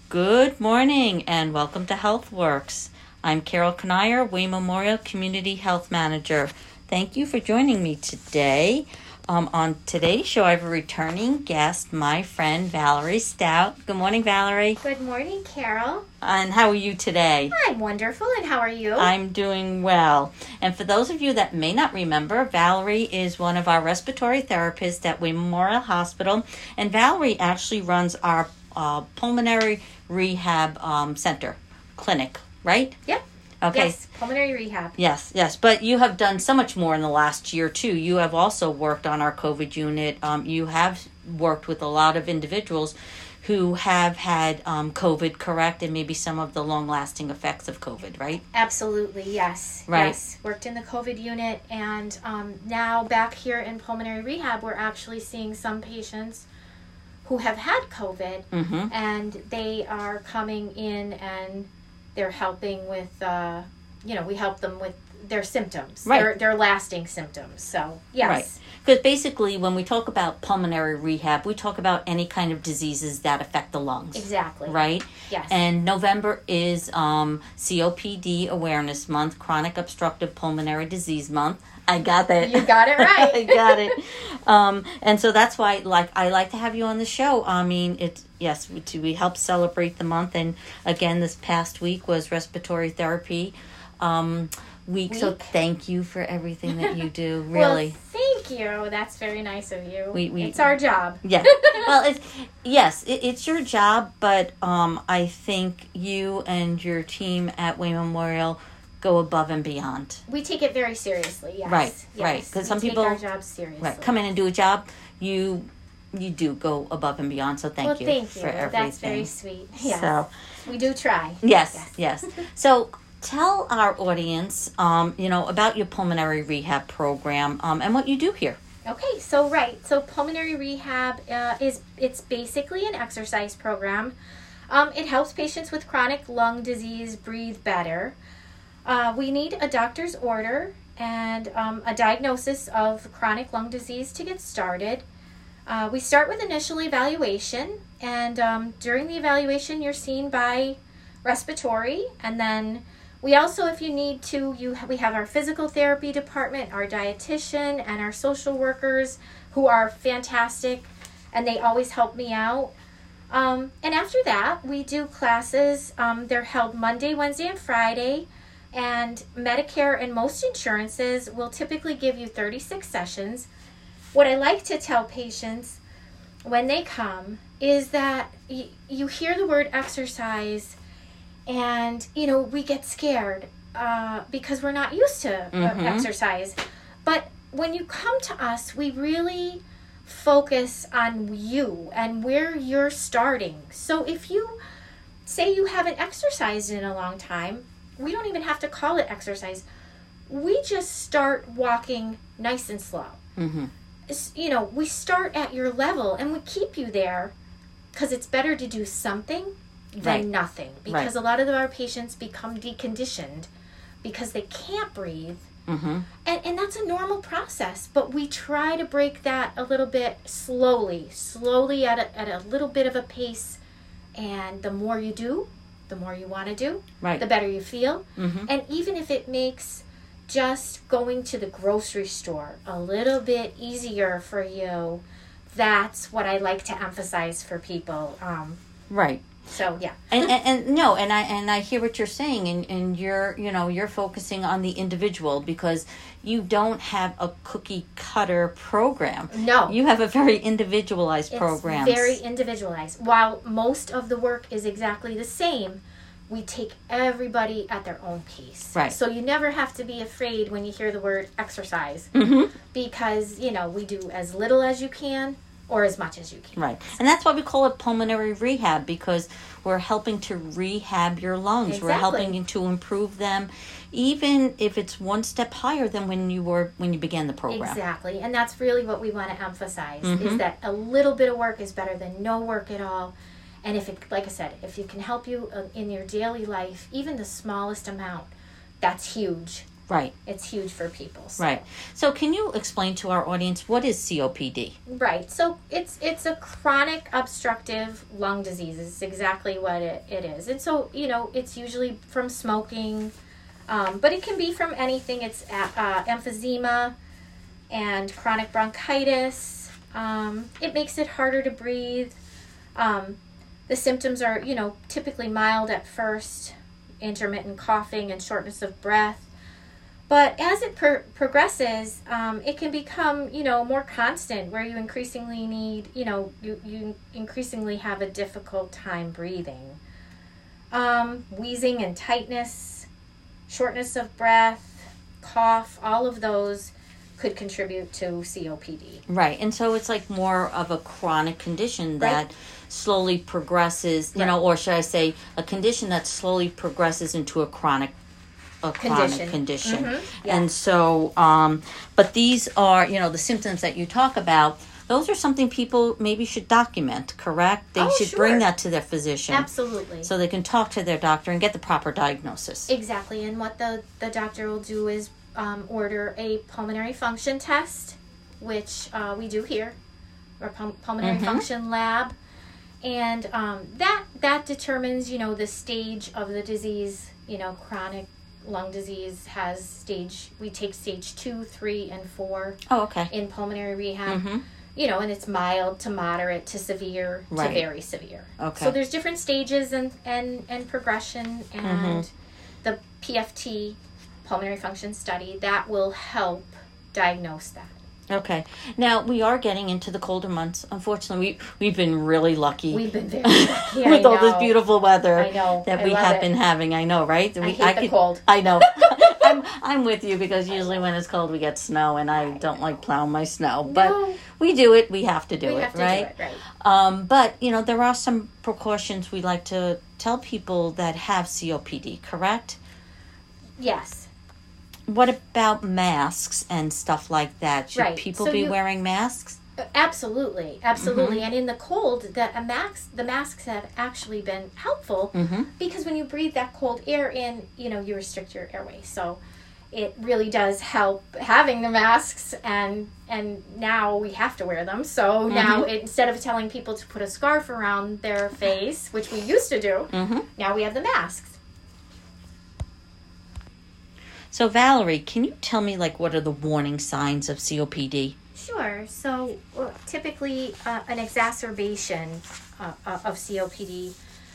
Good morning and welcome to HealthWorks. I'm Carol Kanier, Wayne Memorial Community Health Manager. Thank you for joining me today. On today's show, I have a returning guest, my friend Valerie Stout. Good morning, Valerie. Good morning, Carol. And how are you today? I'm wonderful, and how are you? I'm doing well. And for those of you that may not remember, Valerie is one of our respiratory therapists at Wayne Memorial Hospital. And Valerie actually runs our pulmonary rehab center clinic, right? Yep. Okay. Yes, pulmonary rehab. Yes. But you have done so much more in the last year, too. You have also worked on our COVID unit. You have worked with a lot of individuals who have had COVID, correct, and maybe some of the long-lasting effects of COVID, right? Absolutely, yes. Right. Yes, worked in the COVID unit, and now back here in pulmonary rehab, we're actually seeing some patients who have had COVID, and they are coming in and they're helping with, we help them with their symptoms, right. their lasting symptoms. So, yes. Right. Because basically when we talk about pulmonary rehab, we talk about any kind of diseases that affect the lungs. Exactly. Right? Yes. And November is COPD Awareness Month, Chronic Obstructive Pulmonary Disease Month. I got that. You got it right. I got it. And so that's why I like to have you on the show. I mean, we help celebrate the month. And again, this past week was respiratory therapy week. So thank you for everything that you do, really. Well, thank you. That's very nice of you. It's our job. Yeah. Well, it's your job, but I think you and your team at Wayne Memorial go above and beyond. We take it very seriously, yes. Right. Because some people take our jobs seriously. Come in and do a job. You do go above and beyond. So thank you for everything. That's very sweet. Yes. So we do try. Yes. So tell our audience, about your pulmonary rehab program and what you do here. Okay, so pulmonary rehab it's basically an exercise program. It helps patients with chronic lung disease breathe better. We need a doctor's order and a diagnosis of chronic lung disease to get started. We start with initial evaluation, and during the evaluation, you're seen by respiratory, and then we also, if you need to, we have our physical therapy department, our dietitian, and our social workers who are fantastic, and they always help me out. And after that, we do classes. They're held Monday, Wednesday, and Friday. And Medicare and most insurances will typically give you 36 sessions. What I like to tell patients when they come is that you hear the word exercise and, we get scared because we're not used to exercise. But when you come to us, we really focus on you and where you're starting. So if you say you haven't exercised in a long time, we don't even have to call it exercise. We just start walking nice and slow. We start at your level and we keep you there because it's better to do something than nothing. Because a lot of our patients become deconditioned because they can't breathe. And that's a normal process. But we try to break that a little bit slowly at a little bit of a pace. And the more you do, the more you want to do, the better you feel. And even if it makes just going to the grocery store a little bit easier for you, that's what I like to emphasize for people. Right. So yeah. and I hear what you're saying, and you're focusing on the individual because you don't have a cookie cutter program. No. You have a very individualized program. It's very individualized. While most of the work is exactly the same, we take everybody at their own pace. Right. So you never have to be afraid when you hear the word exercise because, we do as little as you can or as much as you can. Right. And that's why we call it pulmonary rehab, because we're helping to rehab your lungs. Exactly. We're helping to improve them, even if it's one step higher than when you began the program. Exactly. And that's really what we want to emphasize is that a little bit of work is better than no work at all. And if it, like I said, if it can help you in your daily life, even the smallest amount, that's huge. Right. It's huge for people. So. Right. So can you explain to our audience what is COPD? Right. So it's a chronic obstructive lung disease. It's exactly what it is. And so, it's usually from smoking, but it can be from anything. It's emphysema and chronic bronchitis. It makes it harder to breathe. The symptoms are, typically mild at first, intermittent coughing and shortness of breath. But as it progresses, it can become, more constant, where you increasingly need, you increasingly have a difficult time breathing. Wheezing and tightness, shortness of breath, cough, all of those could contribute to COPD. Right. And so it's like more of a chronic condition that slowly progresses, or should I say a condition that slowly progresses into a chronic condition. Mm-hmm. Yeah. And so, but these are, the symptoms that you talk about, those are something people maybe should document, correct? They should bring that to their physician. Absolutely. So they can talk to their doctor and get the proper diagnosis. Exactly. And what the doctor will do is order a pulmonary function test, which we do here, or pulmonary function lab. And that determines, the stage of the disease. Chronic lung disease we take stage 2, 3, and 4 in pulmonary rehab. And it's mild to moderate to severe to very severe. Okay. So there's different stages and progression, and the PFT, pulmonary function study, that will help diagnose that. Okay. Now, we are getting into the colder months. Unfortunately, we've been really lucky. We've been very lucky. With all this beautiful weather that we have been having. I know, right? I hate the cold. I know. I'm with you, because usually when it's cold, we get snow, and I don't like plowing my snow. But we do it. We have to do it, right? But, there are some precautions we like to tell people that have COPD, correct? Yes. What about masks and stuff like that? Should people be wearing masks? Absolutely. And in the cold, the masks have actually been helpful, because when you breathe that cold air in, you restrict your airway. So it really does help having the masks, and now we have to wear them. So now instead of telling people to put a scarf around their face, which we used to do, now we have the masks. So Valerie, can you tell me what are the warning signs of COPD? Sure. So typically an exacerbation of COPD,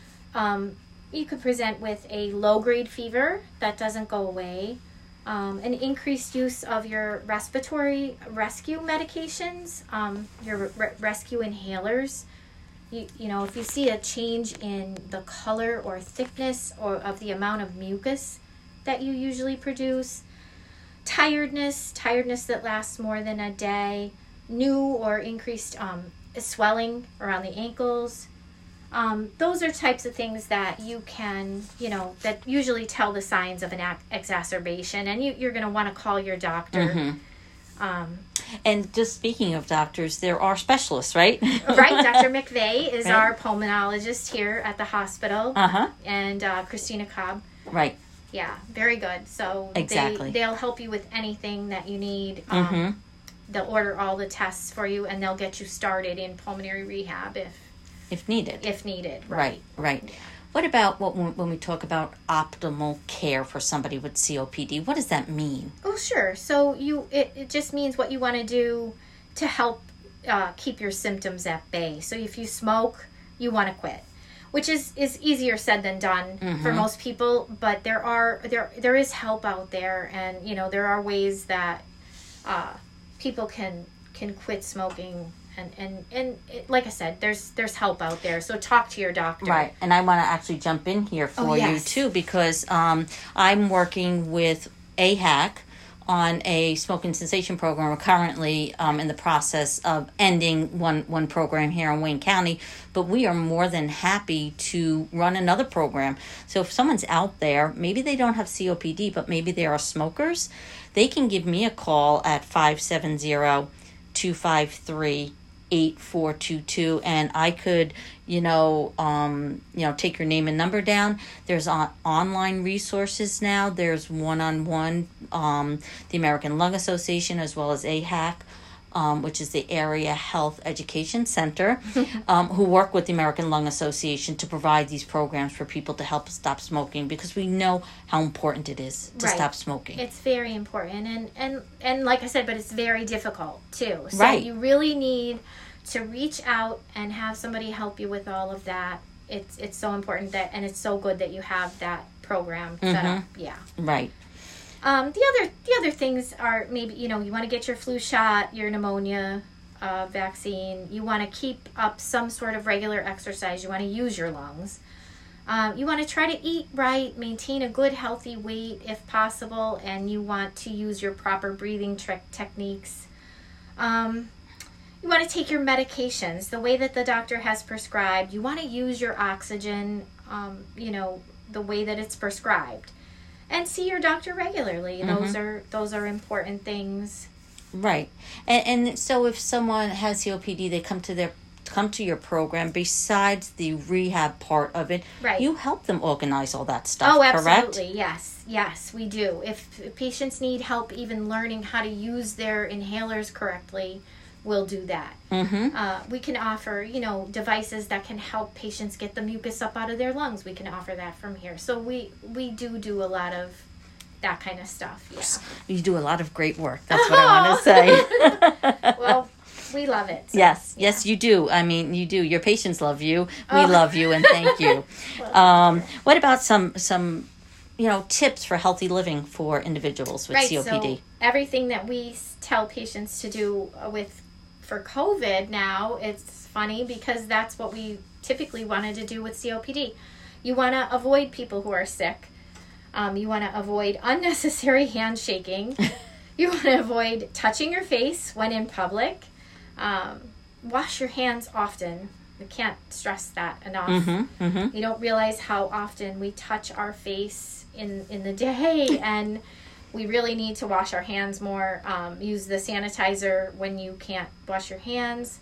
you could present with a low-grade fever that doesn't go away, an increased use of your respiratory rescue medications, your rescue inhalers. If you see a change in the color or thickness or of the amount of mucus that you usually produce, tiredness that lasts more than a day, new or increased swelling around the ankles. Those are types of things that you can, that usually tell the signs of an exacerbation, and you're going to want to call your doctor. And just speaking of doctors, there are specialists, right? Right. Dr. McVeigh is our pulmonologist here at the hospital. And Christina Cobb. Right. Yeah, very good. So they'll help you with anything that you need. They'll order all the tests for you, and they'll get you started in pulmonary rehab if needed. If needed, right. Yeah. What about when we talk about optimal care for somebody with COPD? What does that mean? Oh, sure. So it just means what you want to do to help keep your symptoms at bay. So if you smoke, you want to quit, which is easier said than done for most people. But there is help out there, and there are ways that people can quit smoking. And like I said, there's help out there. So talk to your doctor. Right. And I want to actually jump in here for you too, because I'm working with AHAC on a smoking cessation program. We're currently in the process of ending one program here in Wayne County, but we are more than happy to run another program. So if someone's out there, maybe they don't have COPD, but maybe they are smokers, they can give me a call at 570-253 8422, and I could, take your name and number down. There's online resources now. There's one-on-one, the American Lung Association, as well as AHAC, which is the Area Health Education Center, who work with the American Lung Association to provide these programs for people to help stop smoking, because we know how important it is to stop smoking. It's very important, and like I said, but it's very difficult too. So Right. you really need to reach out and have somebody help you with all of that. It's so important that, and it's so good that you have that program set up. Yeah. Right. The other things are maybe, you want to get your flu shot, your pneumonia vaccine. You want to keep up some sort of regular exercise. You want to use your lungs. You want to try to eat right, maintain a good healthy weight if possible, and you want to use your proper breathing techniques. You want to take your medications the way that the doctor has prescribed. You want to use your oxygen, the way that it's prescribed. And see your doctor regularly. Those are important things. Right. And so if someone has COPD, they come to your program. Besides the rehab part of it, right. You help them organize all that stuff. Oh, absolutely. Correct? Yes, we do. If patients need help even learning how to use their inhalers correctly, we'll do that. We can offer, devices that can help patients get the mucus up out of their lungs. We can offer that from here. So we do a lot of that kind of stuff. Yeah. You do a lot of great work. That's what I want to say. Well, we love it. So, yes, you do. I mean, you do. Your patients love you. We love you, and thank you. What about some tips for healthy living for individuals with COPD? So everything that we tell patients to do for COVID now, it's funny because that's what we typically wanted to do with COPD. You want to avoid people who are sick. You want to avoid unnecessary handshaking. You want to avoid touching your face when in public. Wash your hands often. We can't stress that enough. You don't realize how often we touch our face in the day, and we really need to wash our hands more. Use the sanitizer when you can't wash your hands.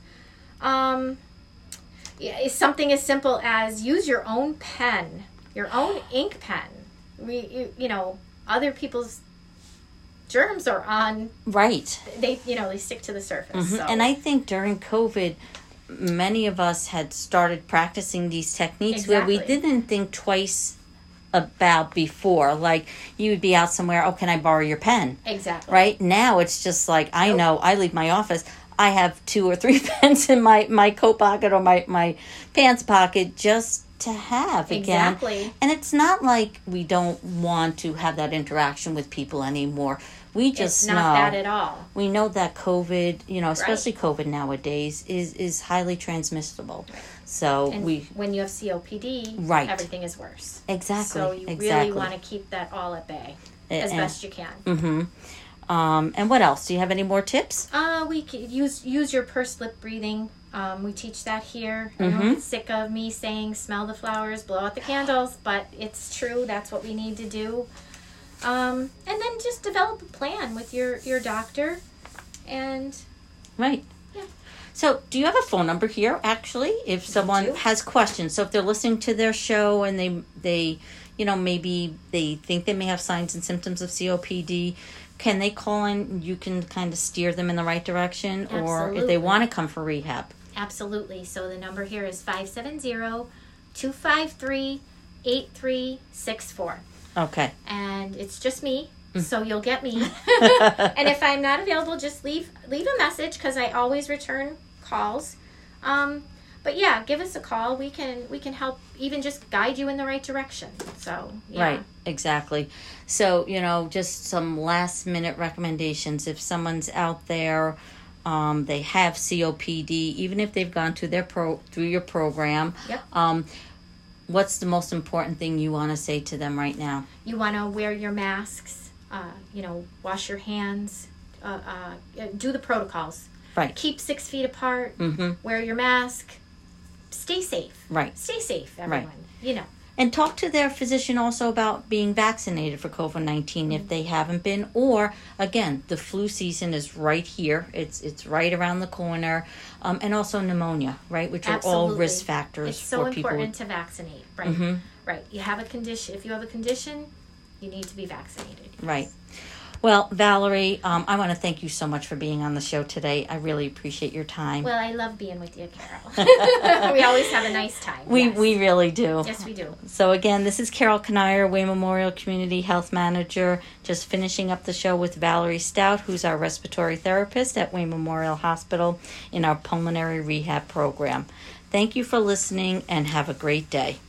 It's something as simple as use your own pen, your own ink pen. Other people's germs are on. Right. They stick to the surface. So. And I think during COVID, many of us had started practicing these techniques where we didn't think twice about before. Like, you would be out somewhere, can I borrow your pen? Exactly. Right? Now it's just like, I know, I leave my office, I have 2 or 3 pens in my coat pocket or my pants pocket just to have again. Exactly. And it's not like we don't want to have that interaction with people anymore. We just it's not that at all. We know that COVID, especially COVID nowadays, is highly transmissible. Right. So when you have COPD, everything is worse. Exactly. So you really want to keep that all at bay as best you can. And what else? Do you have any more tips? We could use your pursed lip breathing. We teach that here. I know it's sick of me saying smell the flowers, blow out the candles, but it's true. That's what we need to do. And then just develop a plan with your doctor. And right. Yeah. So do you have a phone number here, actually, if someone has questions? So if they're listening to their show and they maybe they think they may have signs and symptoms of COPD, can they call in? You can kind of steer them in the right direction. Absolutely. Or if they want to come for rehab. Absolutely. So the number here is 570-253-8364. Okay. And it's just me, so you'll get me. And if I'm not available, just leave a message, because I always return calls. But yeah, give us a call. We can help, even just guide you in the right direction. So yeah. Right, exactly. So just some last minute recommendations. If someone's out there, they have COPD, even if they've gone to through your program. Yep. What's the most important thing you want to say to them right now? You want to wear your masks, wash your hands, do the protocols. Right. Keep 6 feet apart, wear your mask, stay safe. Right. Stay safe, everyone. Right. And talk to their physician also about being vaccinated for COVID-19 if they haven't been. Or, again, the flu season is right here. It's right around the corner. And also pneumonia, right? Which are all risk factors it's so for people. important to vaccinate, right? Mm-hmm. Right. You have a condition. If you have a condition, you need to be vaccinated. Yes. Right. Well, Valerie, I want to thank you so much for being on the show today. I really appreciate your time. Well, I love being with you, Carol. We always have a nice time. We really do. Yes, we do. So again, this is Carol Kanier, Wayne Memorial Community Health Manager, just finishing up the show with Valerie Stout, who's our respiratory therapist at Wayne Memorial Hospital in our pulmonary rehab program. Thank you for listening and have a great day.